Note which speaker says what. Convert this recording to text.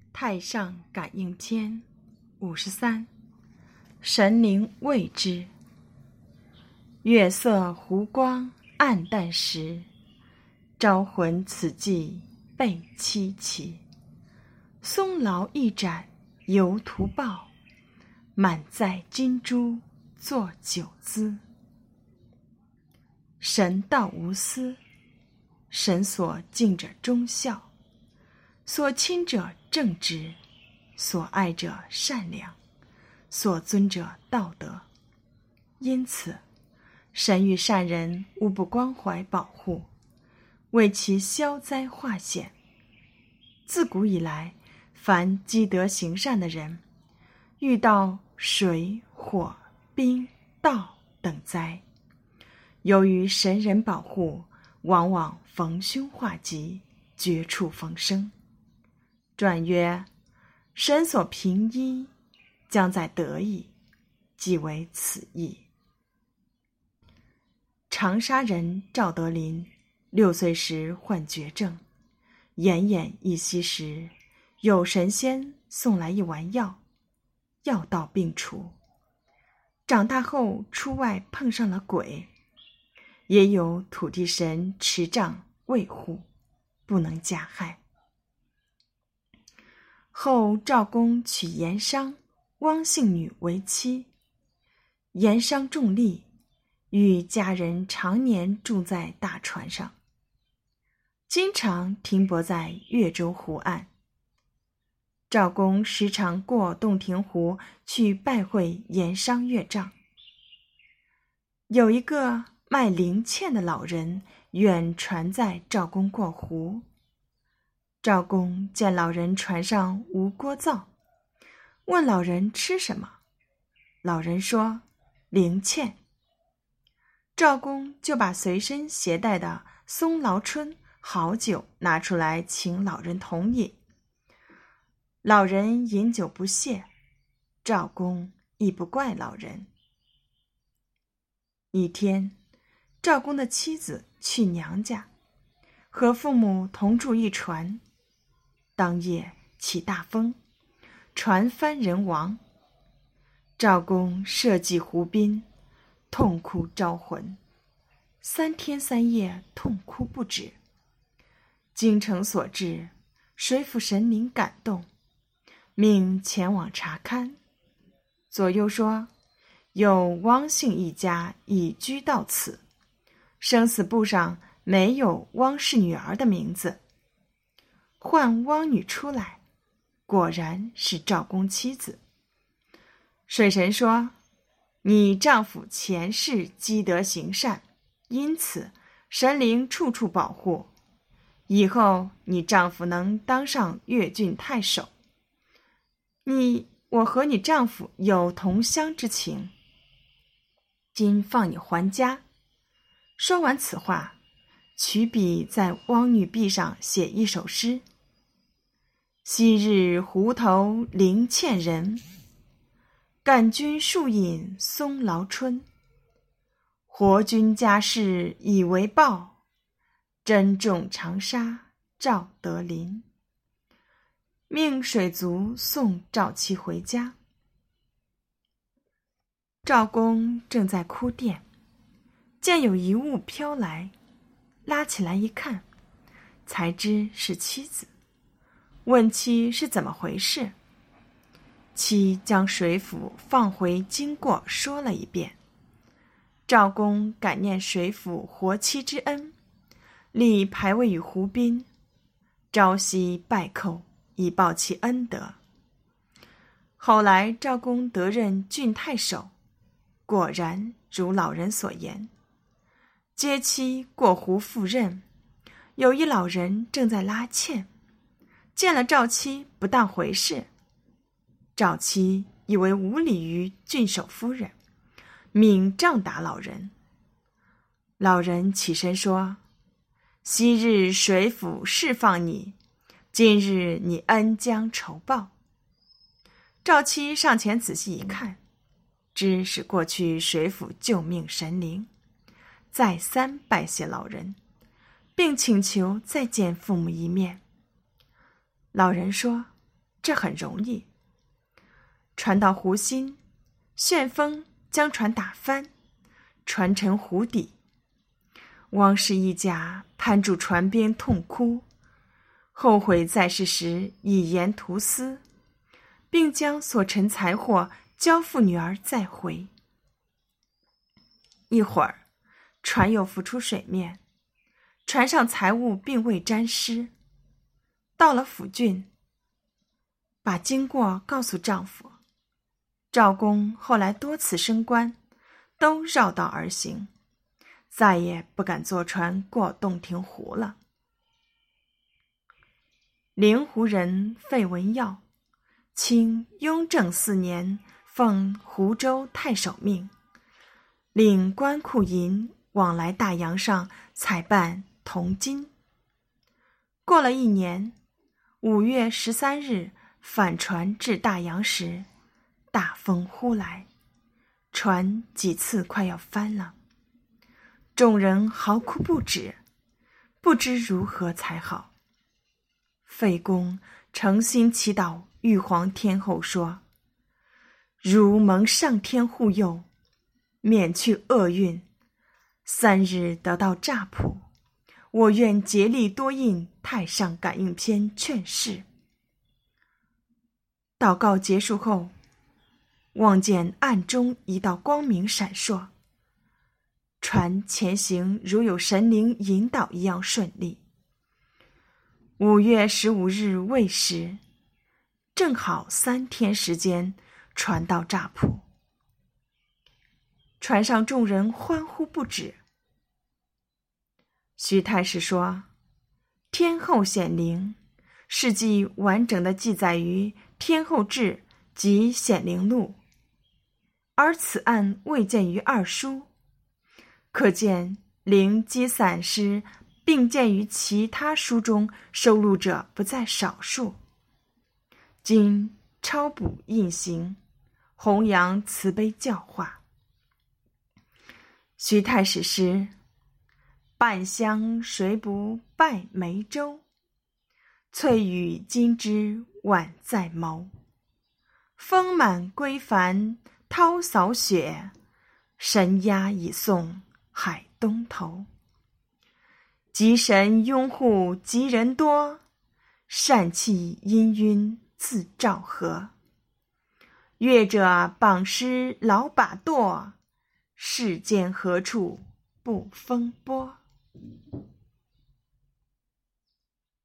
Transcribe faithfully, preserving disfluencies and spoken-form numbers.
Speaker 1: 太上感应篇五十三，神灵谓之。月色湖光暗淡时，招魂此际倍凄奇。松劳一盏犹图报，满载金珠作酒资。神道无私，神所敬者忠孝，所亲者正直，所爱者善良，所尊者道德。因此神与善人无不关怀保护，为其消灾化险。自古以来，凡积德行善的人，遇到水、火、冰、道等灾，由于神人保护，往往逢凶化吉，绝处逢生。传曰：神所平一，将在得矣，即为此意。长沙人赵德林六岁时患绝症，奄奄一息时，有神仙送来一丸药，药到病除。长大后出外碰上了鬼，也有土地神持杖卫护，不能加害。后赵公娶严商、汪姓女为妻，严商重利，与家人常年住在大船上，经常停泊在越州湖岸。赵公时常过洞庭湖去拜会盐商岳丈。有一个卖零钱的老人远船载赵公过湖，赵公见老人船上无锅灶，问老人吃什么，老人说零钱。赵公就把随身携带的松劳春好酒拿出来请老人同饮。老人饮酒不谢，赵公亦不怪老人。一天，赵公的妻子去娘家，和父母同住一船。当夜起大风，船翻人亡。赵公设祭湖滨，痛哭招魂，三天三夜痛哭不止。京城所至，水府神灵感动，命前往查勘。左右说，有汪姓一家已居到此，生死簿上没有汪氏女儿的名字。唤汪女出来，果然是赵公妻子。水神说，你丈夫前世积德行善，因此神灵处处保护，以后你丈夫能当上越郡太守。你我和你丈夫有同乡之情，今放你还家。说完此话，取笔在汪女臂上写一首诗：昔日湖头零欠人，感君数饮松劳春。活君家事以为报，珍重长沙赵德林。命水族送赵妻回家。赵公正在哭奠，见有一物飘来，拉起来一看，才知是妻子。问妻是怎么回事，妻将水府放回经过说了一遍。赵公感念水府活妻之恩，立牌位于湖滨，朝夕拜叩，以报其恩德。后来赵公得任郡太守，果然如老人所言。接妻过湖赴任，有一老人正在拉纤，见了赵妻不当回事。赵妻以为无礼于郡守夫人，命杖打老人。老人起身说，昔日水府释放你，今日你恩将仇报。赵妻上前仔细一看，知是过去水府救命神灵，再三拜谢老人，并请求再见父母一面。老人说， 这很容易。船到湖心，旋风将船打翻，船沉湖底。汪氏一家攀住船边痛哭，后悔在世时以言图私，并将所陈财货交付女儿再回。一会儿，船又浮出水面，船上财物并未沾湿。到了府郡，把经过告诉丈夫。赵公后来多次升官，都绕道而行，再也不敢坐船过洞庭湖了。灵湖人费文耀，清雍正四年奉湖州太守命，领官库银往来大洋上采办铜金。过了一年，五月十三日返船至大洋时，大风忽来，船几次快要翻了，众人嚎哭不止，不知如何才好。费公诚心祈祷玉皇天后说：如蒙上天护佑，免去厄运，三日得到乍浦，我愿竭力多印太上感应篇劝世。祷告结束后，望见暗中一道光明闪烁，船前行如有神灵引导一样顺利。五月十五日未时，正好三天时间，船到乍浦。船上众人欢呼不止。徐太史说，天后显灵，事迹完整的记载于《天后志》及《显灵录》，而此案未见于二书，可见灵积散失，并见于其他书中收录者不在少数。今抄补印行，弘扬慈悲教化。徐太史诗：半香谁不拜梅州，翠羽金枝宛在眸。丰满归帆涛扫雪，神鸦已送海东头。吉神拥护吉人多，善气氤氲自兆和。乐者榜诗老把舵，世间何处不风波。